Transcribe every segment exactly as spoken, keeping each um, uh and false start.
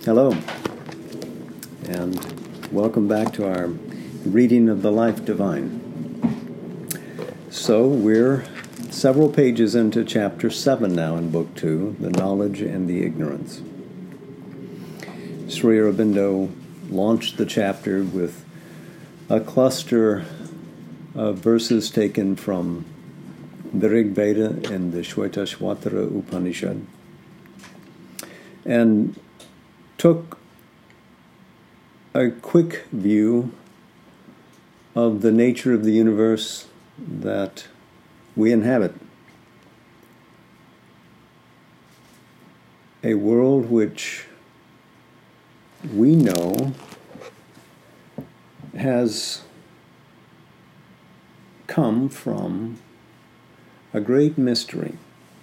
Hello, and welcome back to our reading of the Life Divine. So we're several pages into chapter seven now in book two, The Knowledge and the Ignorance. Sri Aurobindo launched the chapter with a cluster of verses taken from the Rig Veda and the Shvetashvatara Upanishad, and took a quick view of the nature of the universe that we inhabit. A world which we know has come from a great mystery,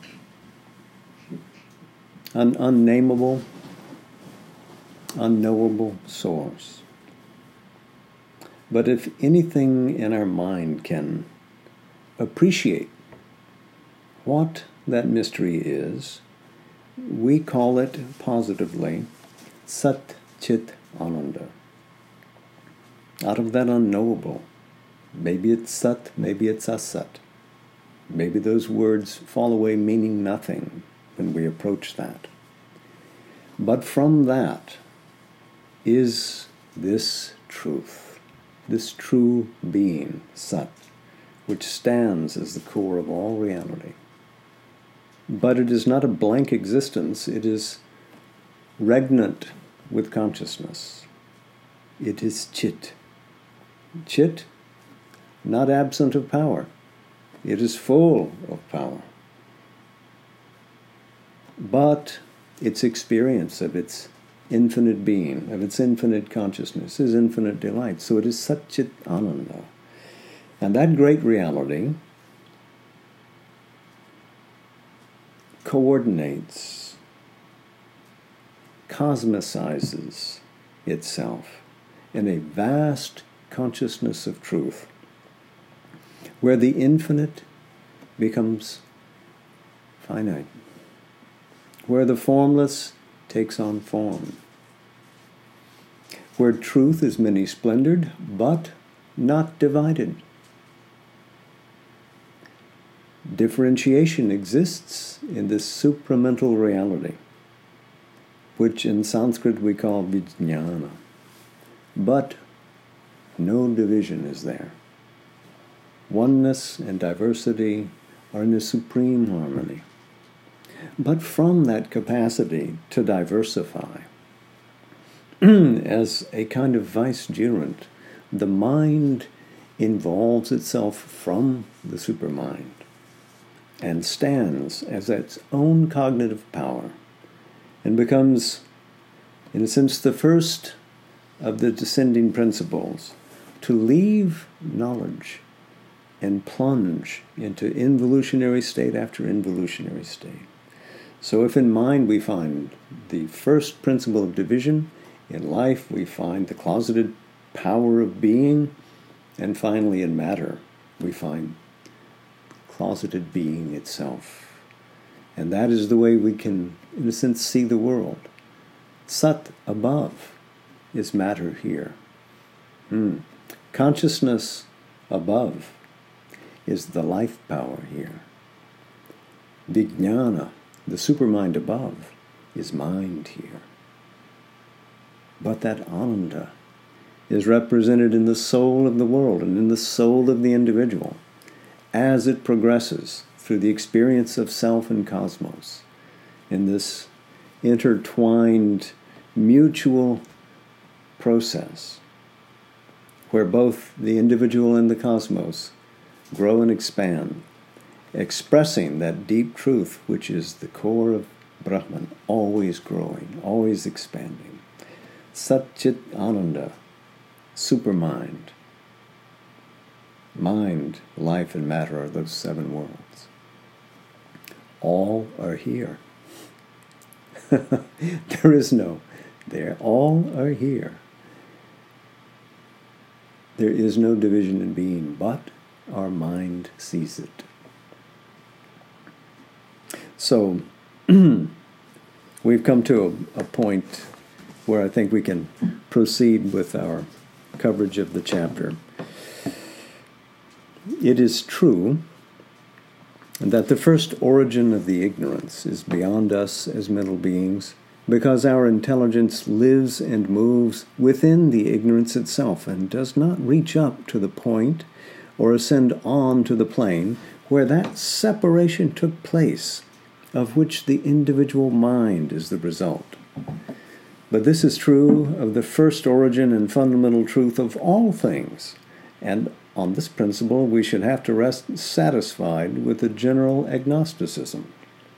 an unnameable, unknowable source. But if anything in our mind can appreciate what that mystery is, we call it positively Sat Chit Ananda. Out of that unknowable, maybe it's Sat, maybe it's Asat. Maybe those words fall away meaning nothing when we approach that. But from that is this truth, this true being, Sat, which stands as the core of all reality. But it is not a blank existence, it is regnant with consciousness. It is Chit. Chit, not absent of power. It is full of power. But its experience of its infinite being, of its infinite consciousness, is infinite delight. So it is Sat Chit Ananda. And that great reality coordinates, cosmicizes itself in a vast consciousness of truth, where the infinite becomes finite, where the formless takes on form, where truth is many-splendored, but not divided. Differentiation exists in this supramental reality, which in Sanskrit we call vijnana, but no division is there. Oneness and diversity are in a supreme harmony. But from that capacity to diversify, as a kind of vicegerent, the mind involves itself from the supermind and stands as its own cognitive power and becomes, in a sense, the first of the descending principles to leave knowledge and plunge into involutionary state after involutionary state. So if in mind we find the first principle of division, in life we find the closeted power of being, and finally in matter we find closeted being itself. And that is the way we can, in a sense, see the world. Sat above is matter here. Hmm. Consciousness above is the life power here. Vijnana, the supermind above, is mind here. But that Ananda is represented in the soul of the world and in the soul of the individual as it progresses through the experience of self and cosmos in this intertwined mutual process where both the individual and the cosmos grow and expand, expressing that deep truth which is the core of Brahman, always growing, always expanding. Sat Chit Ananda, supermind. Mind, life, and matter are those seven worlds. All are here. There is no, there. All are here. There is no division in being, but our mind sees it. So, we've come to a, a point where I think we can proceed with our coverage of the chapter. It is true that the first origin of the ignorance is beyond us as mental beings, because our intelligence lives and moves within the ignorance itself and does not reach up to the point or ascend on to the plane where that separation took place, of which the individual mind is the result. But this is true of the first origin and fundamental truth of all things, and on this principle we should have to rest satisfied with a general agnosticism.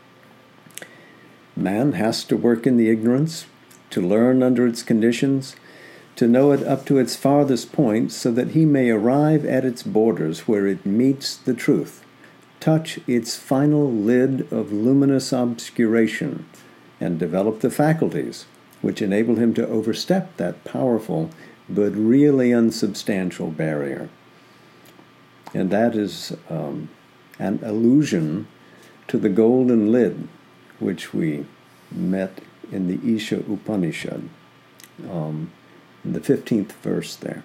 Man has to work in the ignorance, to learn under its conditions, to know it up to its farthest point so that he may arrive at its borders where it meets the truth, touch its final lid of luminous obscuration, and develop the faculties which enable him to overstep that powerful but really unsubstantial barrier. And that is um, an allusion to the golden lid, which we met in the Isha Upanishad, um, in the fifteenth verse there.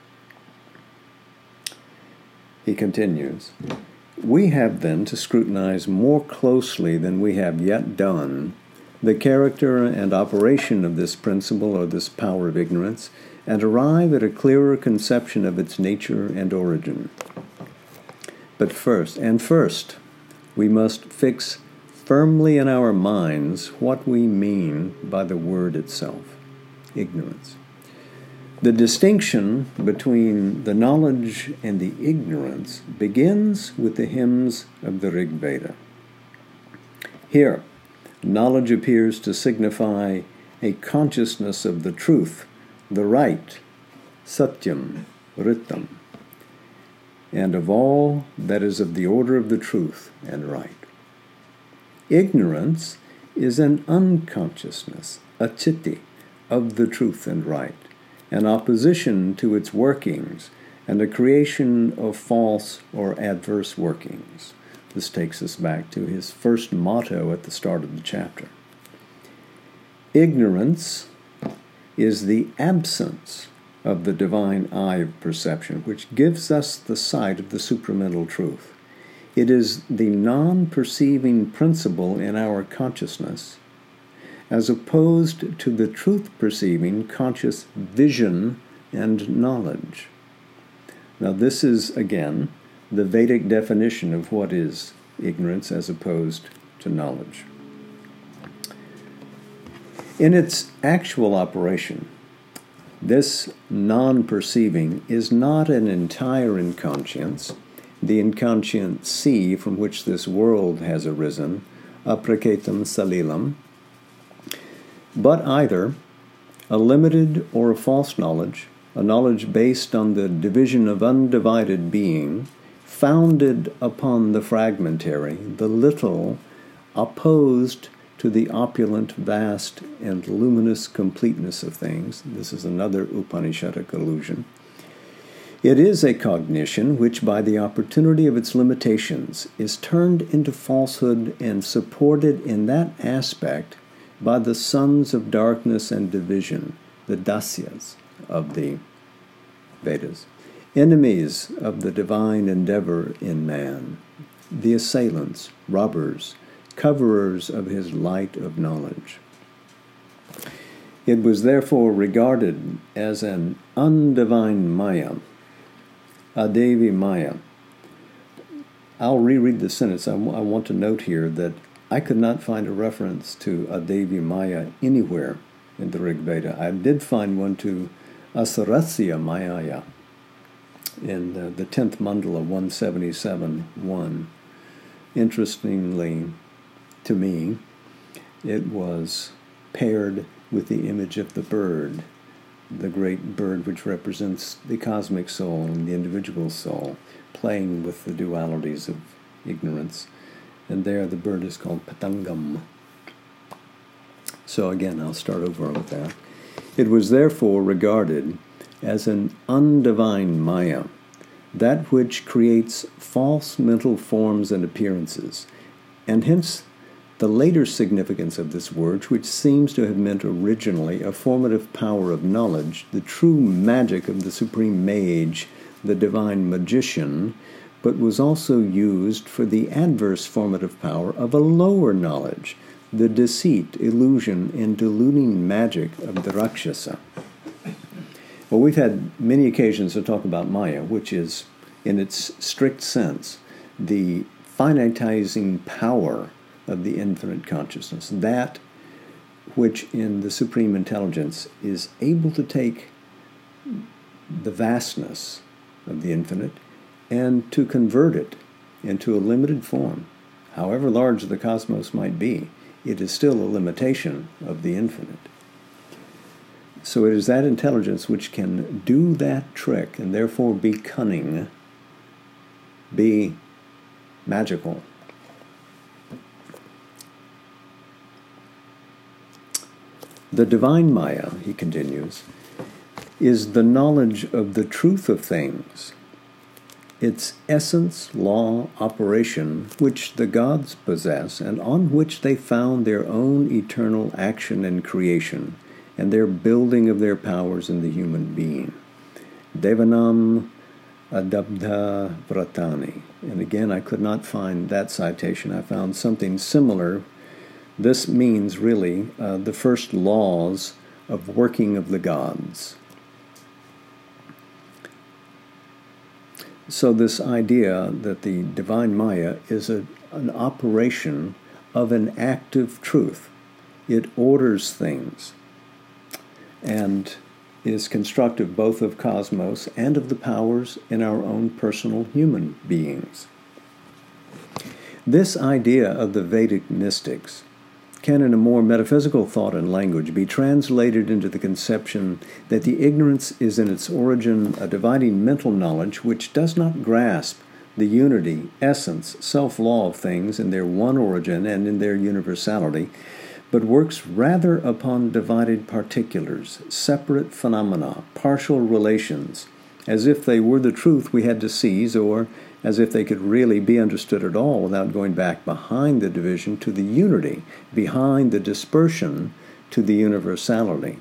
He continues, "We have then to scrutinize more closely than we have yet done the character and operation of this principle or this power of ignorance, and arrive at a clearer conception of its nature and origin. But first, and first, we must fix firmly in our minds what we mean by the word itself, ignorance. The distinction between the knowledge and the ignorance begins with the hymns of the Rig Veda. Here, knowledge appears to signify a consciousness of the truth, the right, satyam, ritam, and of all that is of the order of the truth and right. Ignorance is an unconsciousness, a chitti, of the truth and right, an opposition to its workings, and a creation of false or adverse workings. This takes us back to his first motto at the start of the chapter. Ignorance is the absence of the divine eye of perception, which gives us the sight of the supramental truth. It is the non-perceiving principle in our consciousness, as opposed to the truth-perceiving conscious vision and knowledge. Now this is, again, the Vedic definition of what is ignorance as opposed to knowledge. In its actual operation, this non-perceiving is not an entire inconscience, the inconscient sea from which this world has arisen, apraketam salilam, but either a limited or a false knowledge, a knowledge based on the division of undivided being, founded upon the fragmentary, the little, opposed to the opulent, vast, and luminous completeness of things. This is another Upanishadic allusion. It is a cognition which, by the opportunity of its limitations, is turned into falsehood and supported in that aspect by the sons of darkness and division, the dasyas of the Vedas, enemies of the divine endeavor in man, the assailants, robbers, coverers of his light of knowledge. It was therefore regarded as an undivine Maya, Adevi Maya. I'll reread the sentence. I, w- I want to note here that I could not find a reference to Adevi Maya anywhere in the Rig Veda. I did find one to Asarasya Mayaya in the, the tenth mandala, one seventy-seven one. Interestingly, to me, it was paired with the image of the bird, the great bird which represents the cosmic soul and the individual soul, playing with the dualities of ignorance. And there the bird is called Patangam. So again, I'll start over with that. It was therefore regarded as an undivine Maya, that which creates false mental forms and appearances, and hence the later significance of this word, which seems to have meant originally a formative power of knowledge, the true magic of the supreme mage, the divine magician, but was also used for the adverse formative power of a lower knowledge, the deceit, illusion, and deluding magic of the Rakshasa. Well, we've had many occasions to talk about Maya, which is, in its strict sense, the finitizing power of the infinite consciousness, that which in the supreme intelligence is able to take the vastness of the infinite and to convert it into a limited form. However large the cosmos might be, it is still a limitation of the infinite. So it is that intelligence which can do that trick and therefore be cunning, be magical. The divine Maya, he continues, is the knowledge of the truth of things, its essence, law, operation, which the gods possess, and on which they found their own eternal action and creation, and their building of their powers in the human being. Devanam adabdha vratani. And again, I could not find that citation. I found something similar. This means really uh, the first laws of working of the gods. So this idea that the divine Maya is a, an operation of an active truth. It orders things and is constructive both of cosmos and of the powers in our own personal human beings. This idea of the Vedic mystics can, in a more metaphysical thought and language, be translated into the conception that the ignorance is in its origin a dividing mental knowledge which does not grasp the unity, essence, self-law of things in their one origin and in their universality, but works rather upon divided particulars, separate phenomena, partial relations, as if they were the truth we had to seize, or as if they could really be understood at all without going back behind the division to the unity, behind the dispersion to the universality.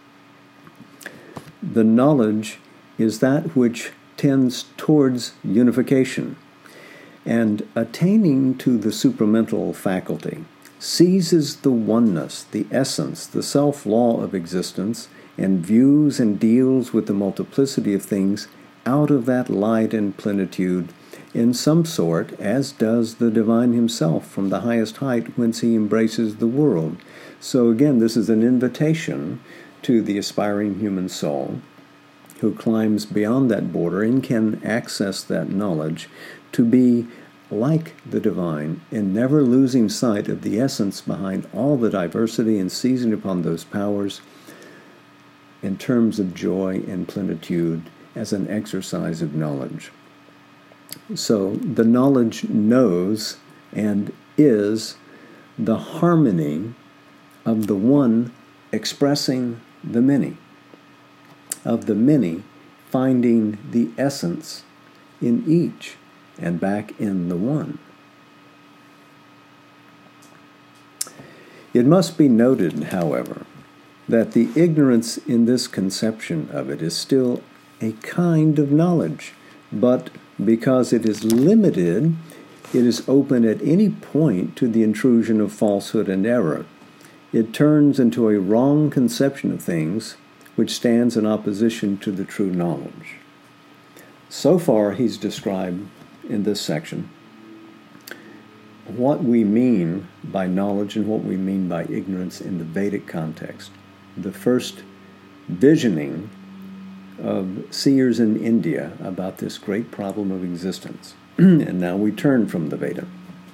The knowledge is that which tends towards unification, and attaining to the supramental faculty seizes the oneness, the essence, the self-law of existence, and views and deals with the multiplicity of things out of that light and plenitude in some sort, as does the divine himself from the highest height whence he embraces the world. So again, this is an invitation to the aspiring human soul who climbs beyond that border and can access that knowledge to be like the divine in never losing sight of the essence behind all the diversity and seizing upon those powers in terms of joy and plenitude as an exercise of knowledge. So the knowledge knows and is the harmony of the one expressing the many, of the many finding the essence in each and back in the one. It must be noted, however, that the ignorance in this conception of it is still a kind of knowledge, but because it is limited, it is open at any point to the intrusion of falsehood and error. It turns into a wrong conception of things, which stands in opposition to the true knowledge. So far, he's described in this section what we mean by knowledge and what we mean by ignorance in the Vedic context. The first visioning of seers in India about this great problem of existence. And now we turn from the Veda.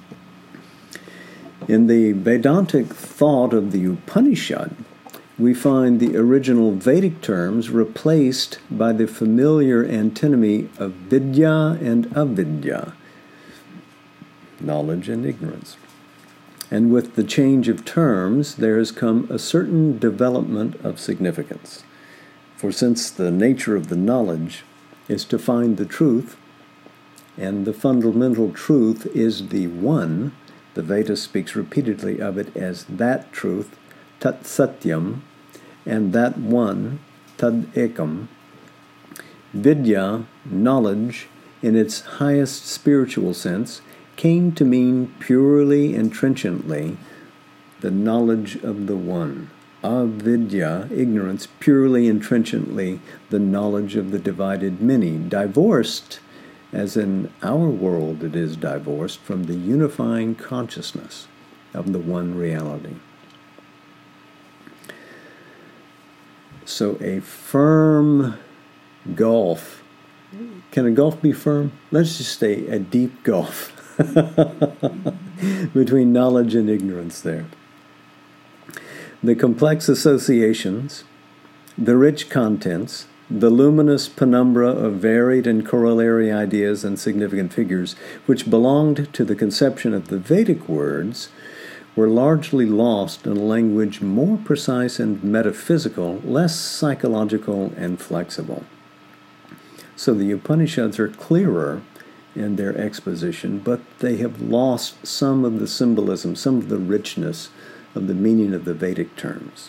In the Vedantic thought of the Upanishad, we find the original Vedic terms replaced by the familiar antinomy of vidya and avidya, knowledge and ignorance. And with the change of terms, there has come a certain development of significance. For since the nature of the knowledge is to find the truth, and the fundamental truth is the one, The Veda speaks repeatedly of it as that truth, tat satyam, and that one, tad ekam. Vidya, knowledge, in its highest spiritual sense, came to mean purely and trenchantly the knowledge of the one. Avidya, ignorance, purely and trenchantly the knowledge of the divided many, divorced, as in our world it is divorced, from the unifying consciousness of the one reality. So a firm gulf, can a gulf be firm? Let's just say a deep gulf between knowledge and ignorance there. The complex associations, the rich contents, the luminous penumbra of varied and corollary ideas and significant figures, which belonged to the conception of the Vedic words, were largely lost in a language more precise and metaphysical, less psychological and flexible. So the Upanishads are clearer in their exposition, but they have lost some of the symbolism, some of the richness of the meaning of the Vedic terms.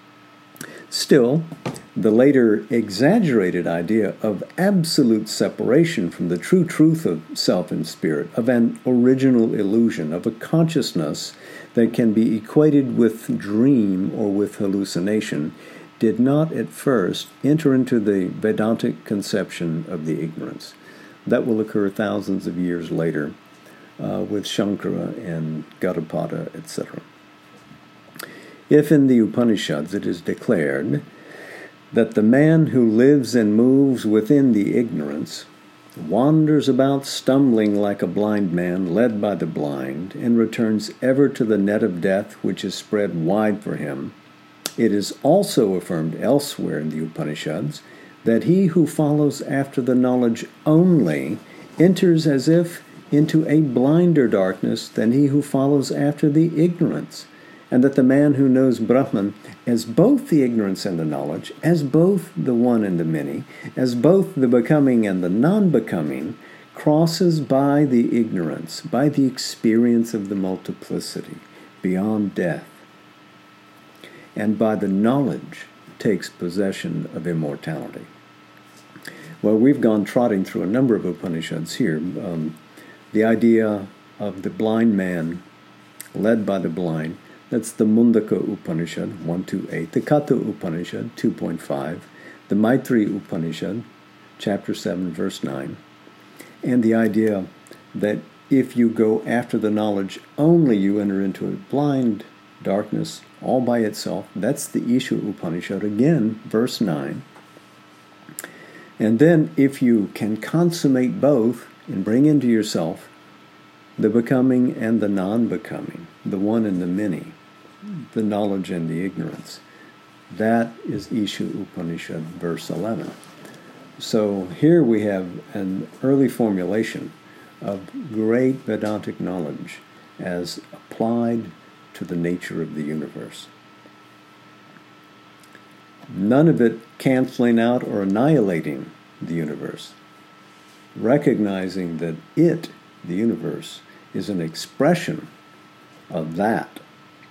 Still, the later exaggerated idea of absolute separation from the true truth of self and spirit, of an original illusion, of a consciousness that can be equated with dream or with hallucination, did not at first enter into the Vedantic conception of the ignorance. That will occur thousands of years later uh, with Shankara and Gaudapada, et cetera. If in the Upanishads it is declared that the man who lives and moves within the ignorance wanders about stumbling like a blind man led by the blind, and returns ever to the net of death which is spread wide for him, it is also affirmed elsewhere in the Upanishads that he who follows after the knowledge only enters as if into a blinder darkness than he who follows after the ignorance, and that the man who knows Brahman as both the ignorance and the knowledge, as both the one and the many, as both the becoming and the non-becoming, crosses by the ignorance, by the experience of the multiplicity, beyond death, and by the knowledge takes possession of immortality. Well, we've gone trotting through a number of Upanishads here. Um, the idea of the blind man led by the blind, that's the Mundaka Upanishad, one two eight, the Katha Upanishad, two point five, the Maitri Upanishad, chapter seven, verse nine, and the idea that if you go after the knowledge only, you enter into a blind darkness all by itself. That's the Isha Upanishad, again, verse nine. And then if you can consummate both and bring into yourself the becoming and the non-becoming, the one and the many, the knowledge and the ignorance, that is Isha Upanishad, verse eleven. So here we have an early formulation of great Vedantic knowledge as applied to the nature of the universe. None of it canceling out or annihilating the universe, recognizing that it, the universe, is an expression of that.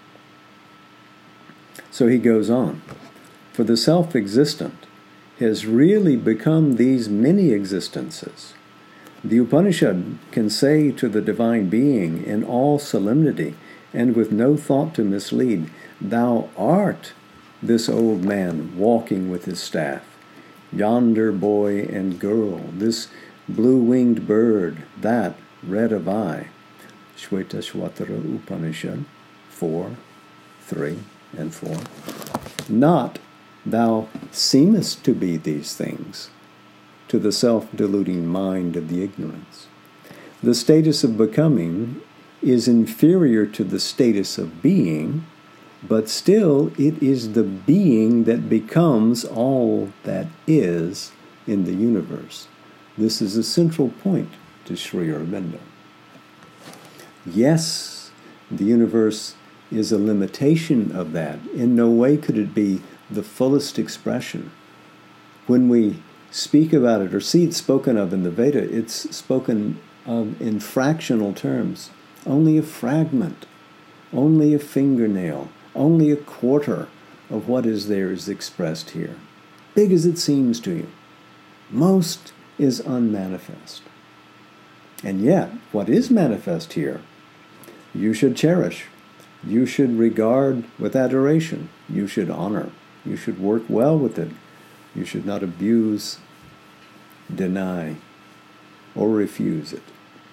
So he goes on, for the self-existent has really become these many existences. The Upanishad can say to the divine being in all solemnity and with no thought to mislead, thou art this old man walking with his staff, yonder boy and girl, this blue-winged bird, that red of eye. Shvetashvatara Upanishad four, three, and four. Not thou seemest to be these things to the self-deluding mind of the ignorance. The status of becoming is inferior to the status of being, but still it is the being that becomes all that is in the universe. This is a central point to Sri Aurobindo. Yes, the universe is a limitation of that. In no way could it be the fullest expression. When we speak about it or see it spoken of in the Veda, it's spoken of in fractional terms, only a fragment, only a fingernail, only a quarter of what is there is expressed here, big as it seems to you. Most is unmanifest. And yet, what is manifest here, you should cherish, you should regard with adoration, you should honor, you should work well with it, you should not abuse, deny, or refuse it.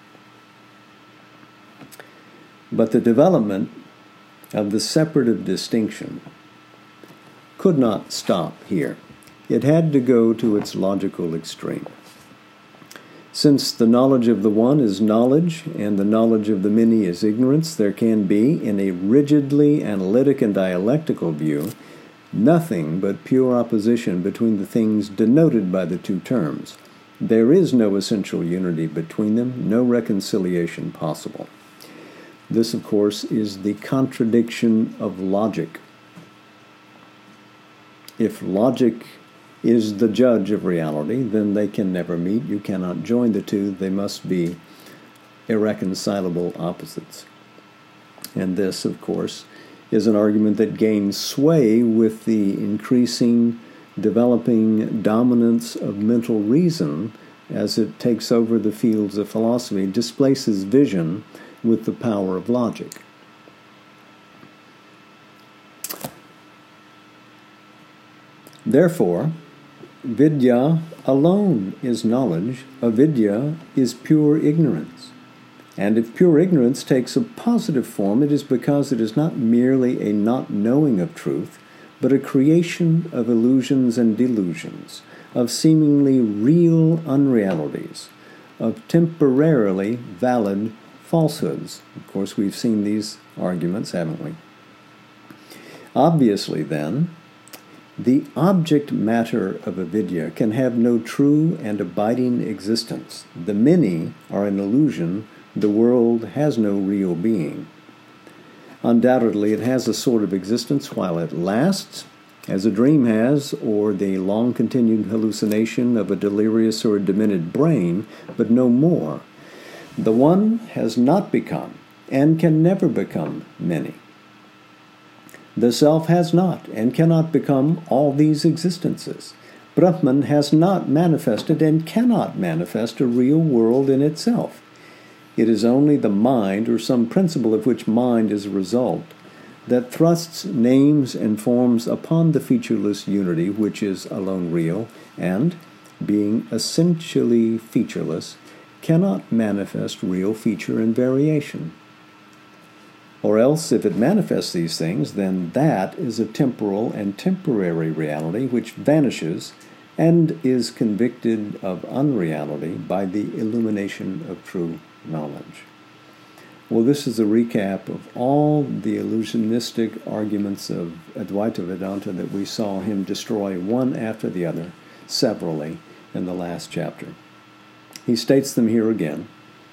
But the development of the separative distinction could not stop here. It had to go to its logical extreme. Since the knowledge of the one is knowledge and the knowledge of the many is ignorance, there can be, in a rigidly analytic and dialectical view, nothing but pure opposition between the things denoted by the two terms. There is no essential unity between them, no reconciliation possible. This, of course, is the contradiction of logic. If logic is the judge of reality, then they can never meet. You cannot join the two. They must be irreconcilable opposites. And this, of course, is an argument that gains sway with the increasing, developing dominance of mental reason as it takes over the fields of philosophy, displaces vision with the power of logic. Therefore, vidya alone is knowledge, avidya is pure ignorance. And if pure ignorance takes a positive form, it is because it is not merely a not knowing of truth, but a creation of illusions and delusions, of seemingly real unrealities, of temporarily valid falsehoods. Of course, we've seen these arguments, haven't we? Obviously, then, the object matter of avidya can have no true and abiding existence. The many are an illusion. The world has no real being. Undoubtedly, it has a sort of existence while it lasts, as a dream has, or the long-continued hallucination of a delirious or a demented brain, but no more. The one has not become, and can never become, many. The self has not, and cannot become, all these existences. Brahman has not manifested, and cannot manifest a real world in itself. It is only the mind, or some principle of which mind is a result, that thrusts names and forms upon the featureless unity which is alone real, and, being essentially featureless, cannot manifest real feature and variation. Or else, if it manifests these things, then that is a temporal and temporary reality which vanishes and is convicted of unreality by the illumination of true knowledge. Well, this is a recap of all the illusionistic arguments of Advaita Vedanta that we saw him destroy one after the other, severally, in the last chapter. He states them here again.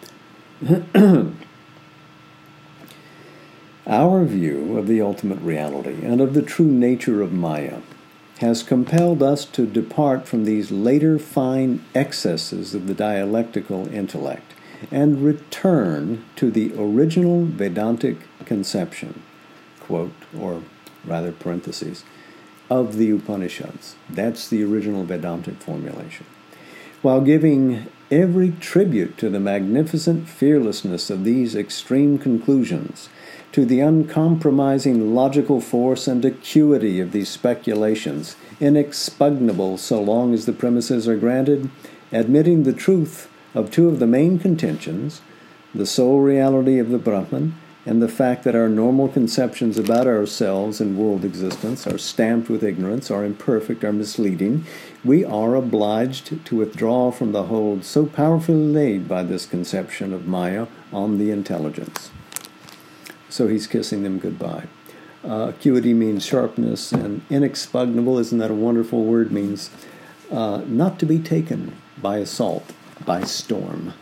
Our view of the ultimate reality and of the true nature of Maya has compelled us to depart from these later fine excesses of the dialectical intellect and return to the original Vedantic conception, quote, or rather parentheses, of the Upanishads. That's the original Vedantic formulation. While giving every tribute to the magnificent fearlessness of these extreme conclusions, to the uncompromising logical force and acuity of these speculations, inexpugnable so long as the premises are granted, admitting the truth of two of the main contentions, the sole reality of the Brahman and the fact that our normal conceptions about ourselves and world existence are stamped with ignorance, are imperfect, are misleading, we are obliged to withdraw from the hold so powerfully laid by this conception of Maya on the intelligence. So he's kissing them goodbye. Uh, acuity means sharpness, and inexpugnable, isn't that a wonderful word, means uh, not to be taken by assault, by storm.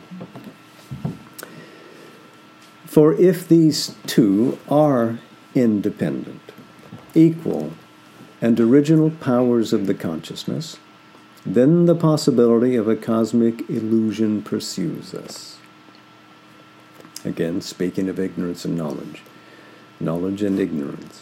For if these two are independent, equal, and original powers of the consciousness, then the possibility of a cosmic illusion pursues us. Again, speaking of ignorance and knowledge. Knowledge and ignorance.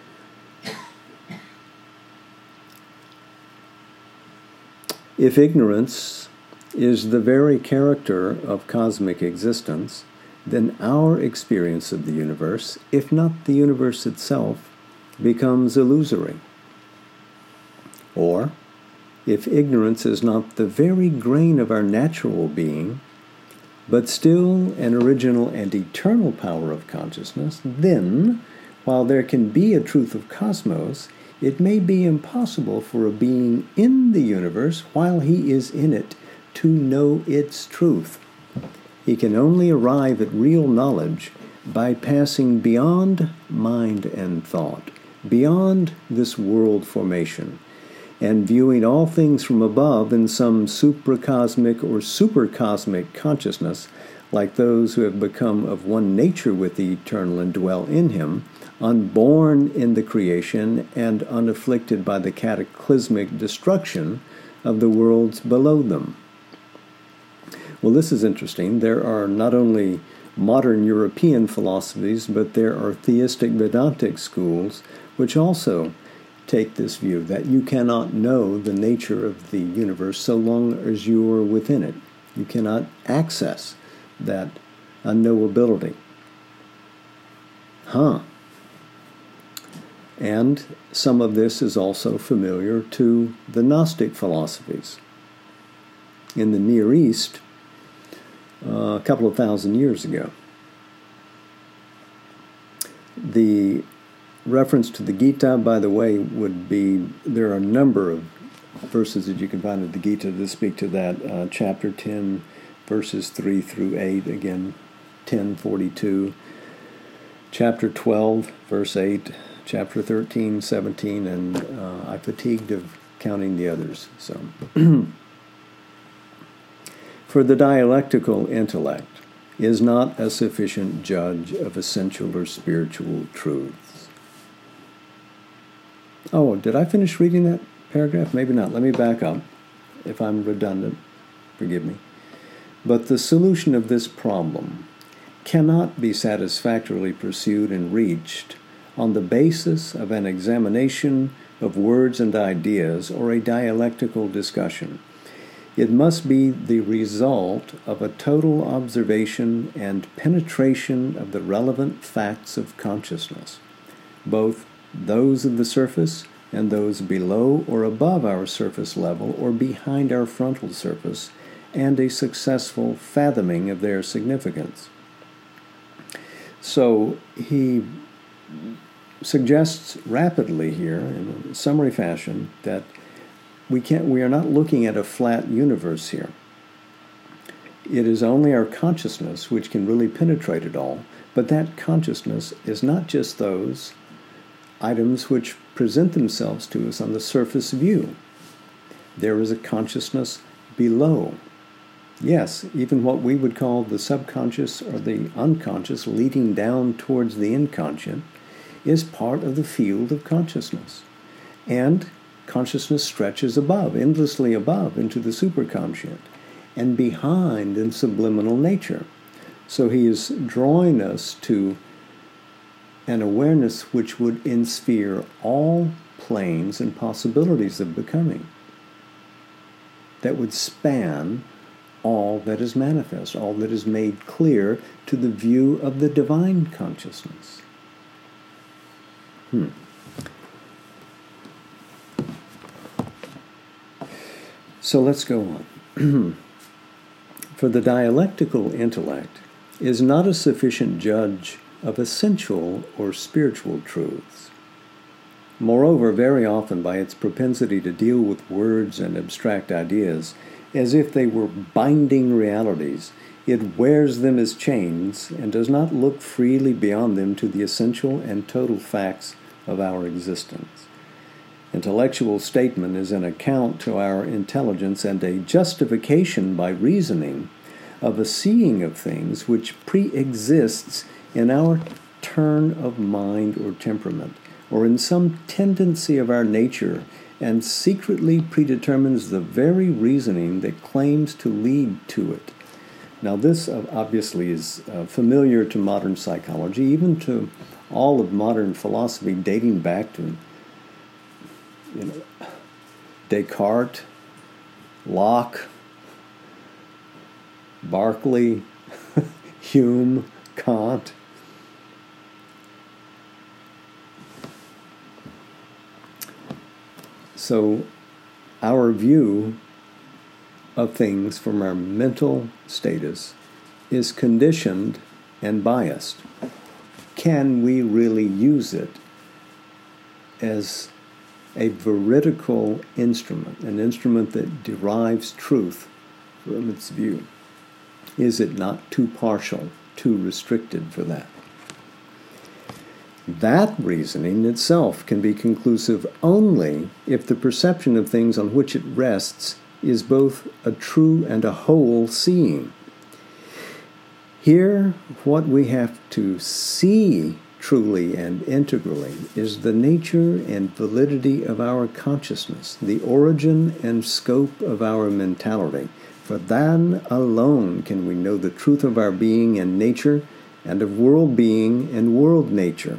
If ignorance is the very character of cosmic existence, then our experience of the universe, if not the universe itself, becomes illusory. Or, if ignorance is not the very grain of our natural being, but still an original and eternal power of consciousness, then, while there can be a truth of cosmos, it may be impossible for a being in the universe, while he is in it, to know its truth. He can only arrive at real knowledge by passing beyond mind and thought, beyond this world formation, and viewing all things from above in some supracosmic or supercosmic consciousness, like those who have become of one nature with the eternal and dwell in him, unborn in the creation and unafflicted by the cataclysmic destruction of the worlds below them. Well, this is interesting. There are not only modern European philosophies, but there are theistic Vedantic schools which also take this view that you cannot know the nature of the universe so long as you are within it. You cannot access that unknowability. Huh. And some of this is also familiar to the Gnostic philosophies. In the Near East, uh, a couple of thousand years ago, the reference to the Gita, by the way, would be, there are a number of verses that you can find in the Gita that speak to that. Uh, chapter ten, verses three through eight, again, ten forty-two. Chapter twelve, verse eight. Chapter thirteen, seventeen, and uh, I fatigued of counting the others. So, for the dialectical intellect is not a sufficient judge of essential or spiritual truths. Oh, did I finish reading that paragraph? Maybe not. Let me back up. If I'm redundant, forgive me. But the solution of this problem cannot be satisfactorily pursued and reached on the basis of an examination of words and ideas or a dialectical discussion. It must be the result of a total observation and penetration of the relevant facts of consciousness, both those of the surface and those below or above our surface level or behind our frontal surface, and a successful fathoming of their significance. So he suggests rapidly here, in a summary fashion, that we can't, we are not looking at a flat universe here. It is only our consciousness which can really penetrate it all, but that consciousness is not just those items which present themselves to us on the surface view. There is a consciousness below. Yes, even what we would call the subconscious or the unconscious leading down towards the inconscient is part of the field of consciousness. And consciousness stretches above, endlessly above, into the superconscient and behind in subliminal nature. So he is drawing us to an awareness which would ensphere all planes and possibilities of becoming, that would span all that is manifest, all that is made clear to the view of the divine consciousness. Hmm. So let's go on. For the dialectical intellect is not a sufficient judge of essential or spiritual truths. Moreover, very often by its propensity to deal with words and abstract ideas as if they were binding realities, it wears them as chains and does not look freely beyond them to the essential and total facts of our existence. Intellectual statement is an account to our intelligence and a justification by reasoning of a seeing of things which pre-exists in our turn of mind or temperament, or in some tendency of our nature, and secretly predetermines the very reasoning that claims to lead to it. Now, this uh, obviously is uh, familiar to modern psychology, even to all of modern philosophy, dating back to, you know, Descartes, Locke, Berkeley, Hume, Kant. So, our view of things from our mental status is conditioned and biased. Can we really use it as a veridical instrument, an instrument that derives truth from its view? Is it not too partial, too restricted for that? That reasoning itself can be conclusive only if the perception of things on which it rests is both a true and a whole seeing. Here, what we have to see truly and integrally is the nature and validity of our consciousness, the origin and scope of our mentality. For then alone can we know the truth of our being and nature, and of world being and world nature.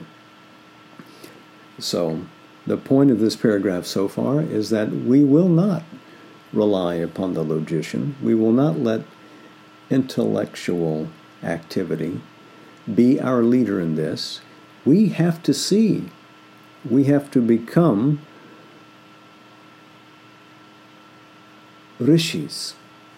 So, the point of this paragraph so far is that we will not rely upon the logician. We will not let intellectual activity be our leader in this. We have to see. We have to become rishis,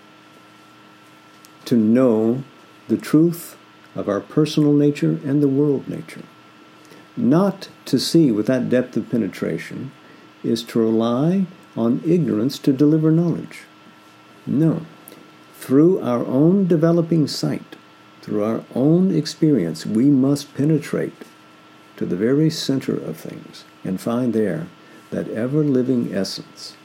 to know the truth of our personal nature and the world nature. Not to see with that depth of penetration is to rely on ignorance to deliver knowledge. No. Through our own developing sight, through our own experience, we must penetrate to the very center of things and find there that ever-living essence.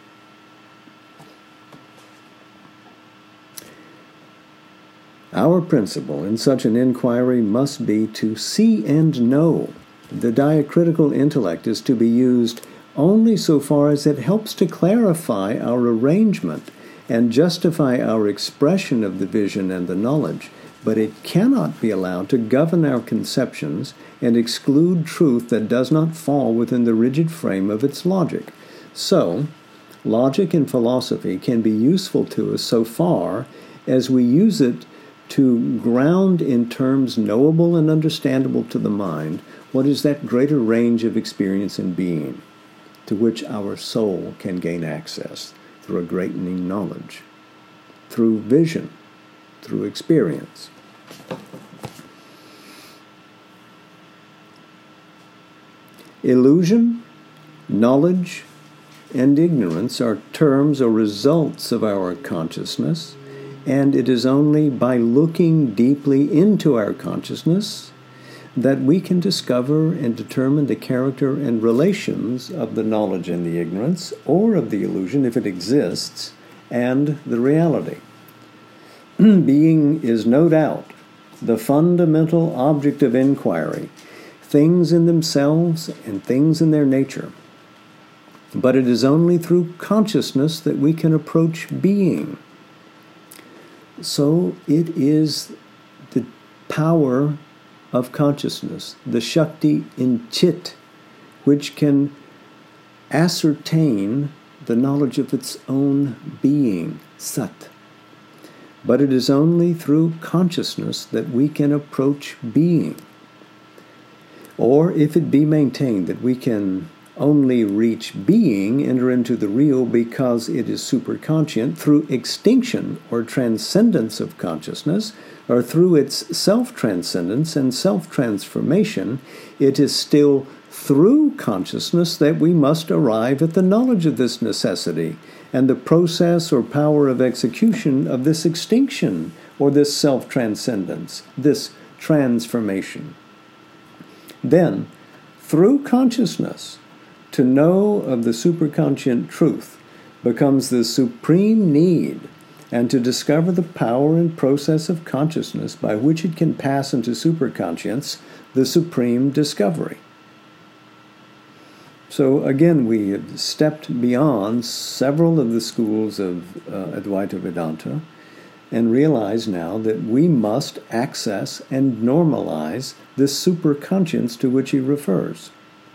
Our principle in such an inquiry must be to see and know. The diacritical intellect is to be used only so far as it helps to clarify our arrangement and justify our expression of the vision and the knowledge, but it cannot be allowed to govern our conceptions and exclude truth that does not fall within the rigid frame of its logic. So, logic in philosophy can be useful to us so far as we use it to ground in terms knowable and understandable to the mind what is that greater range of experience and being to which our soul can gain access through a greatening knowledge, through vision, through experience. Illusion, knowledge, and ignorance are terms or results of our consciousness, and it is only by looking deeply into our consciousness that we can discover and determine the character and relations of the knowledge and the ignorance, or of the illusion, if it exists, and the reality. Being is no doubt the fundamental object of inquiry, things in themselves and things in their nature. But it is only through consciousness that we can approach being. So it is the power of consciousness, the Shakti in Chit, which can ascertain the knowledge of its own being, Sat. But it is only through consciousness that we can approach being. Or if it be maintained that we can only reach being, enter into the real because it is superconscient through extinction or transcendence of consciousness, or through its self-transcendence and self-transformation, it is still through consciousness that we must arrive at the knowledge of this necessity and the process or power of execution of this extinction or this self-transcendence, this transformation. Then, through consciousness, to know of the superconscient truth becomes the supreme need, and to discover the power and process of consciousness by which it can pass into superconscience, the supreme discovery. So again, we have stepped beyond several of the schools of uh, Advaita Vedanta and realize now that we must access and normalize this superconscience to which he refers.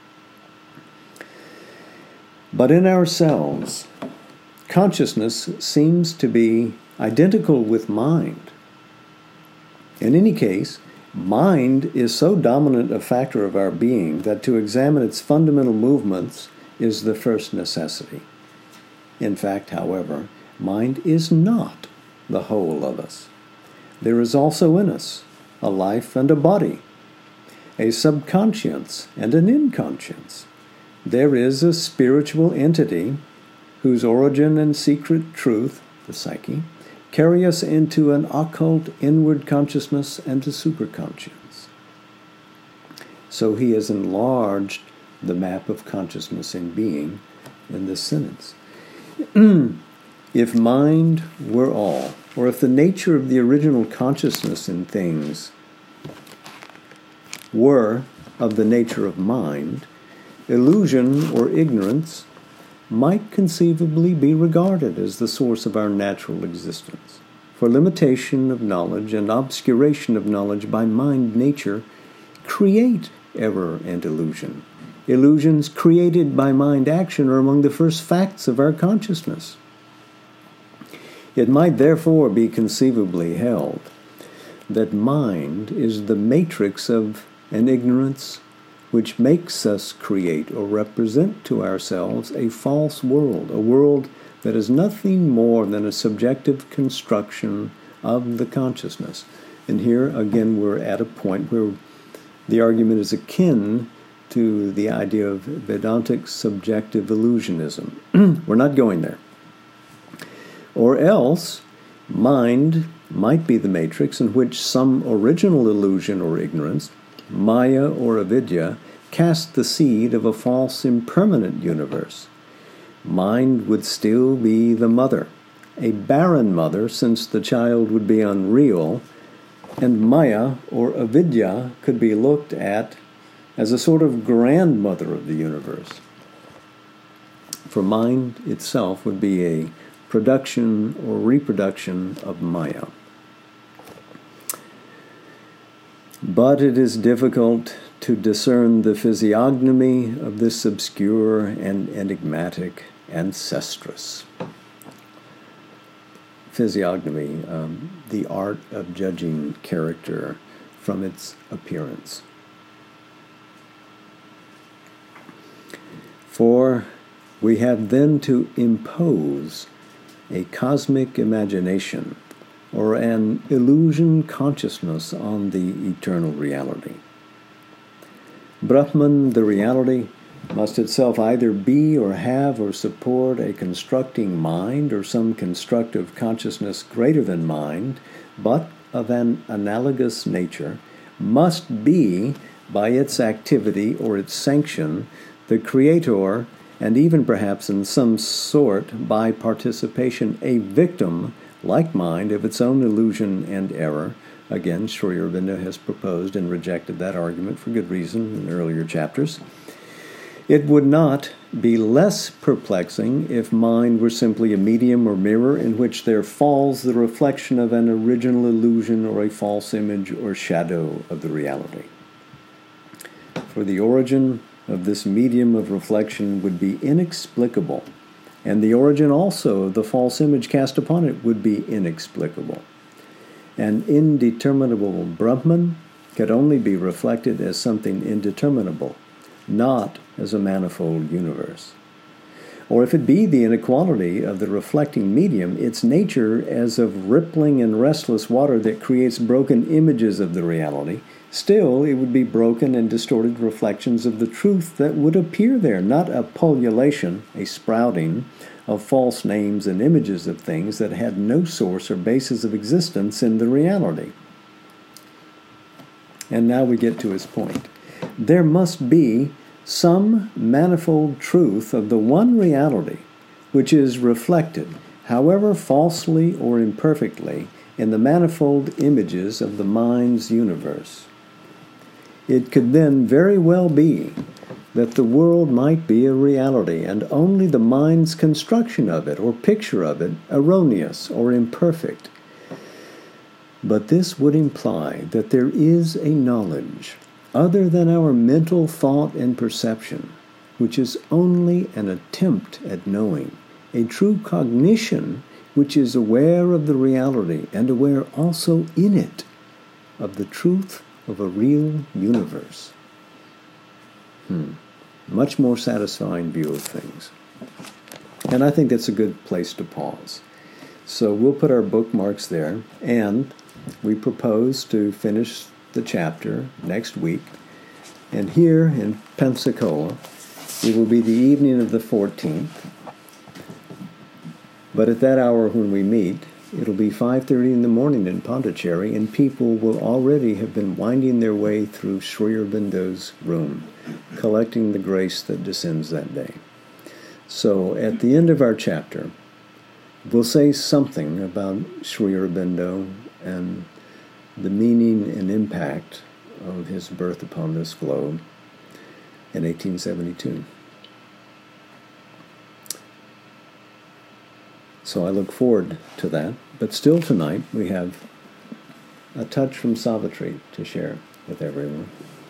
But in ourselves, consciousness seems to be identical with mind. In any case, mind is so dominant a factor of our being that to examine its fundamental movements is the first necessity. In fact, however, mind is not the whole of us. There is also in us a life and a body, a subconscience and an inconscience. There is a spiritual entity whose origin and secret truth, the psyche, carry us into an occult inward consciousness and a superconscience. So he has enlarged the map of consciousness and being in this sentence. If mind were all, or if the nature of the original consciousness in things were of the nature of mind, illusion or ignorance might conceivably be regarded as the source of our natural existence. For limitation of knowledge and obscuration of knowledge by mind nature create error and illusion. Illusions created by mind action are among the first facts of our consciousness. It might therefore be conceivably held that mind is the matrix of an ignorance which makes us create or represent to ourselves a false world, a world that is nothing more than a subjective construction of the consciousness. And here, again, we're at a point where the argument is akin to the idea of Vedantic subjective illusionism. We're not going there. Or else, mind might be the matrix in which some original illusion or ignorance, Maya or avidya, cast the seed of a false impermanent universe. Mind would still be the mother, a barren mother since the child would be unreal, and Maya or avidya could be looked at as a sort of grandmother of the universe. For mind itself would be a production or reproduction of Maya. But it is difficult to discern the physiognomy of this obscure and enigmatic ancestress. Physiognomy, um, the art of judging character from its appearance. For we have then to impose a cosmic imagination or an illusion consciousness on the eternal reality. Brahman, the reality, must itself either be or have or support a constructing mind or some constructive consciousness greater than mind, but of an analogous nature, must be, by its activity or its sanction, the creator, and even perhaps in some sort by participation a victim, like mind, of its own illusion and error. Again, Sri Aurobindo has proposed and rejected that argument for good reason in earlier chapters. It would not be less perplexing if mind were simply a medium or mirror in which there falls the reflection of an original illusion or a false image or shadow of the reality. For the origin of this medium of reflection would be inexplicable, and the origin also of the false image cast upon it would be inexplicable. An indeterminable Brahman could only be reflected as something indeterminable, not as a manifold universe. Or if it be the inequality of the reflecting medium, its nature as of rippling and restless water that creates broken images of the reality, still it would be broken and distorted reflections of the truth that would appear there, not a pullulation, a sprouting of false names and images of things that had no source or basis of existence in the reality. And now we get to his point. There must be some manifold truth of the one reality which is reflected, however falsely or imperfectly, in the manifold images of the mind's universe. It could then very well be that the world might be a reality, and only the mind's construction of it or picture of it erroneous or imperfect. But this would imply that there is a knowledge other than our mental thought and perception, which is only an attempt at knowing, a true cognition which is aware of the reality and aware also in it of the truth of a real universe. Hmm. Much more satisfying view of things. And I think that's a good place to pause. So we'll put our bookmarks there, and we propose to finish the chapter next week. And here in Pensacola, it will be the evening of the fourteenth. But at that hour when we meet, it'll be five thirty in the morning in Pondicherry, and people will already have been winding their way through Sri Aurobindo's room, collecting the grace that descends that day. So at the end of our chapter, we'll say something about Sri Aurobindo and the meaning and impact of his birth upon this globe in eighteen seventy-two. So I look forward to that. But still tonight we have a touch from Savitri to share with everyone.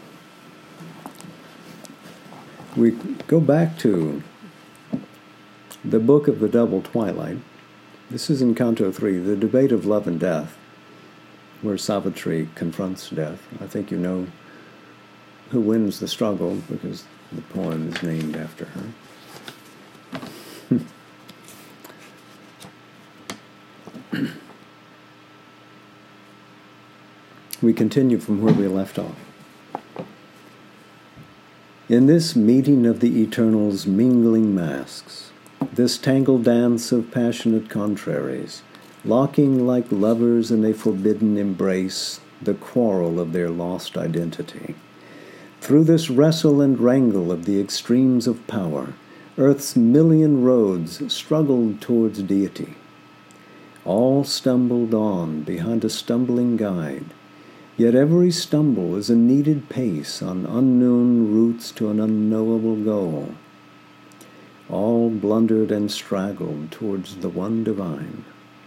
We go back to the Book of the Double Twilight. This is in Canto three, the debate of love and death, where Savitri confronts death. I think you know who wins the struggle because the poem is named after her. We continue from where we left off. In this meeting of the Eternal's mingling masks, this tangled dance of passionate contraries, locking like lovers in a forbidden embrace the quarrel of their lost identity. Through this wrestle and wrangle of the extremes of power, Earth's million roads struggled towards deity. All stumbled on behind a stumbling guide, yet every stumble is a needed pace on unknown routes to an unknowable goal. All blundered and straggled towards the one divine.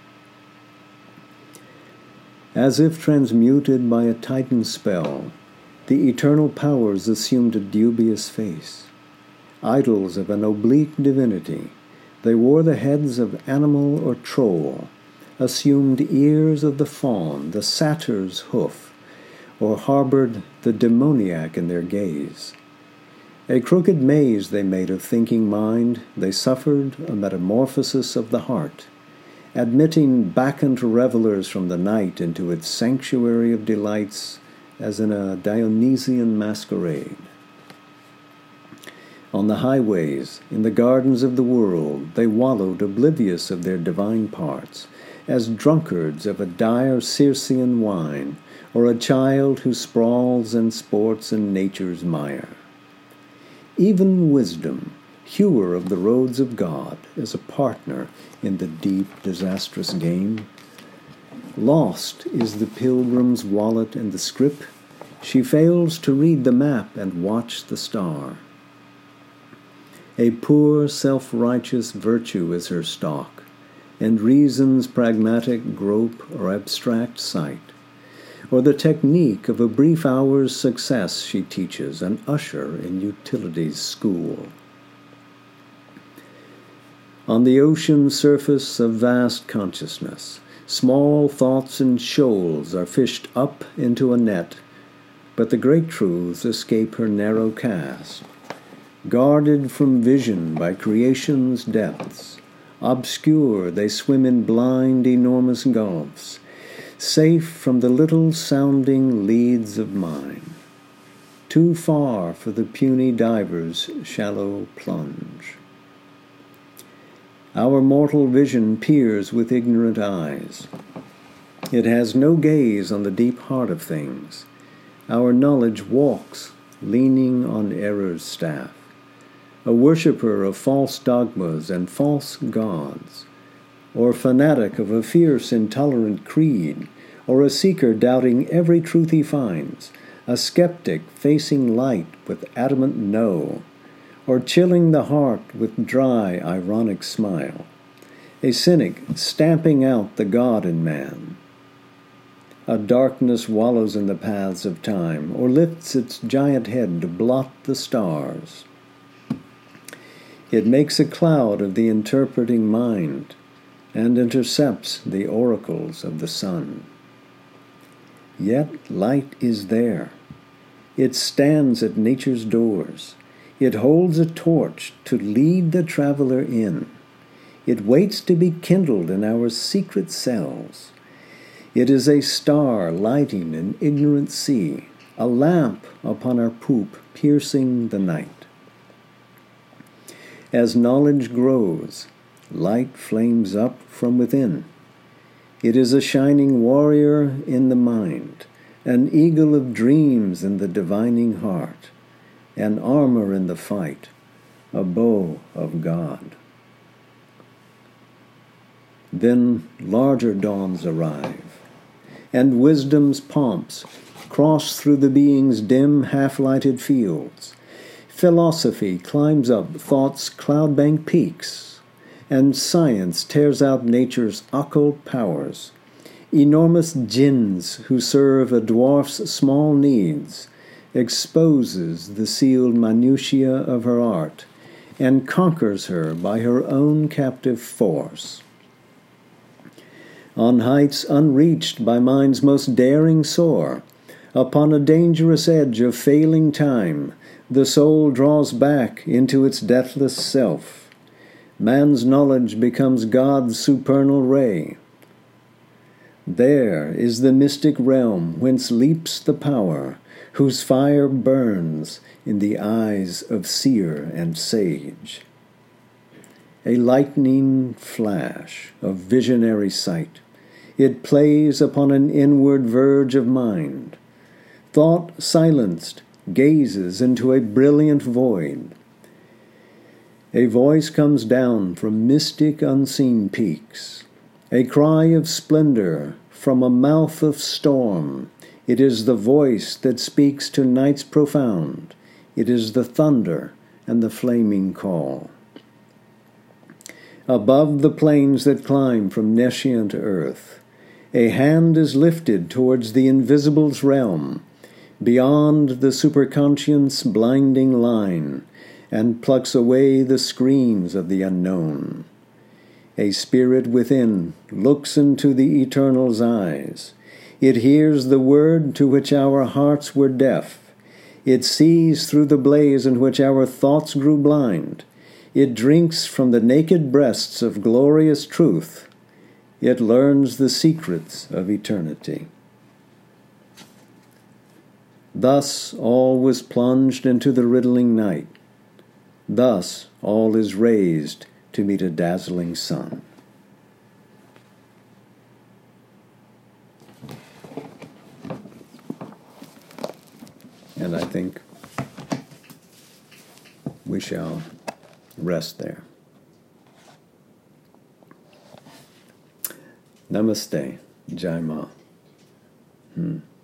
As if transmuted by a Titan spell, the eternal powers assumed a dubious face. Idols of an oblique divinity, they wore the heads of animal or troll, assumed ears of the fawn, the satyr's hoof, or harbored the demoniac in their gaze. A crooked maze they made of thinking mind, they suffered a metamorphosis of the heart, admitting bacchant revelers from the night into its sanctuary of delights as in a Dionysian masquerade. On the highways, in the gardens of the world, they wallowed oblivious of their divine parts, as drunkards of a dire Circean wine, or a child who sprawls and sports in nature's mire. Even wisdom, hewer of the roads of God, is a partner in the deep, disastrous game. Lost is the pilgrim's wallet and the scrip. She fails to read the map and watch the star. A poor, self-righteous virtue is her stock, and reason's pragmatic grope or abstract sight, or the technique of a brief hour's success she teaches, an usher in utility's school. On the ocean surface of vast consciousness, small thoughts and shoals are fished up into a net, but the great truths escape her narrow cast. Guarded from vision by creation's depths, obscure they swim in blind, enormous gulfs, safe from the little-sounding leads of mine, too far for the puny diver's shallow plunge. Our mortal vision peers with ignorant eyes. It has no gaze on the deep heart of things. Our knowledge walks, leaning on error's staff, a worshipper of false dogmas and false gods, or fanatic of a fierce, intolerant creed, or a seeker doubting every truth he finds, a skeptic facing light with adamant no, or chilling the heart with dry, ironic smile, a cynic stamping out the God in man. A darkness wallows in the paths of time, or lifts its giant head to blot the stars. It makes a cloud of the interpreting mind, and intercepts the oracles of the sun. Yet light is there. It stands at nature's doors. It holds a torch to lead the traveler in. It waits to be kindled in our secret cells. It is a star lighting an ignorant sea, a lamp upon our poop piercing the night. As knowledge grows, light flames up from within. It is a shining warrior in the mind, an eagle of dreams in the divining heart, an armor in the fight, a bow of God. Then larger dawns arrive, and wisdom's pomps cross through the being's dim, half-lighted fields. Philosophy climbs up thought's cloud-banked peaks, and science tears out nature's occult powers. Enormous jinns who serve a dwarf's small needs exposes the sealed minutiae of her art, and conquers her by her own captive force. On heights unreached by minds most daring soar, upon a dangerous edge of failing time, the soul draws back into its deathless self. Man's knowledge becomes God's supernal ray. There is the mystic realm whence leaps the power, whose fire burns in the eyes of seer and sage. A lightning flash of visionary sight, it plays upon an inward verge of mind. Thought silenced gazes into a brilliant void. A voice comes down from mystic unseen peaks, a cry of splendor from a mouth of storm. It is the voice that speaks to nights profound. It is the thunder and the flaming call. Above the plains that climb from nescient earth, a hand is lifted towards the invisible's realm, beyond the superconscient's blinding line, and plucks away the screams of the unknown. A spirit within looks into the Eternal's eyes. It hears the word to which our hearts were deaf. It sees through the blaze in which our thoughts grew blind. It drinks from the naked breasts of glorious truth. It learns the secrets of eternity. Thus all was plunged into the riddling night. Thus all is raised to meet a dazzling sun. And I think we shall rest there. Namaste, Jai Ma. Hmm.